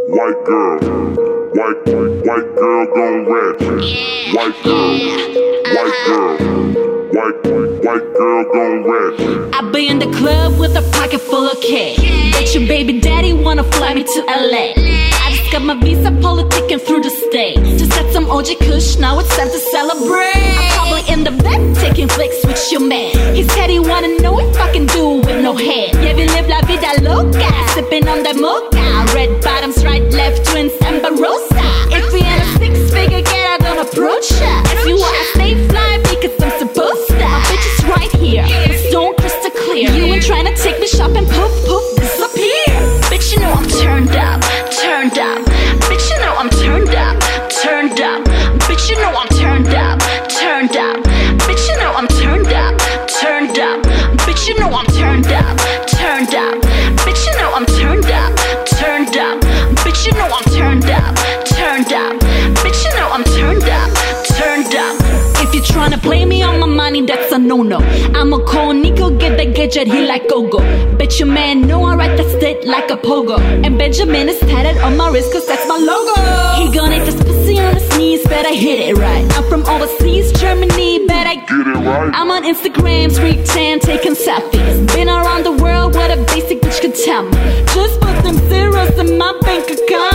White girl, white girl gon' ratchet. White girl, white girl gon' ratchet. I be in the club with a pocket full of cash. Bet your baby daddy wanna fly me to LA. I just got my visa, politicking through the state. Just got some OG Kush, now it's time to celebrate. I'm probably in the bed taking flicks with your man. He said he wanna know if I can do it with no head. Yeah, we live la vida loca, sipping on that mocha. Red bottoms, right, left, twins, and Barossa. If we in a six-figure get, I don't approach ya. If you wanna stay fly, because I'm supposed to. My bitch is right here, the stone crystal clear. You ain't trying to take me shopping, poof, poof, disappear. Bitch, you know I'm turned up, turned up. Bitch, you know I'm turned up, turned up. Bitch, you know I'm turned up, turned up. Bitch, you know I'm turned up, turned up. Bitch, you know I'm turned up, turned up. Bitch, you know I'm turned up, turned up. Bitch, you know I'm turned up, turned up. Bitch, you know I'm turned up, turned up. If you're tryna play me on my money, that's a no-no. I'ma call Nico, get that gadget, he like go-go. Bet your man know I ride that stick like a pogo. And Benjamin is tatted on my wrist cause that's my logo. He gon' eat this pussy on his knees, better hit it right. I'm from overseas, Germany, better get it right. I'm on Instagram, street tan, taking selfies. Been around the world, what a basic bitch could tell me. Just put them zeros in my bank account.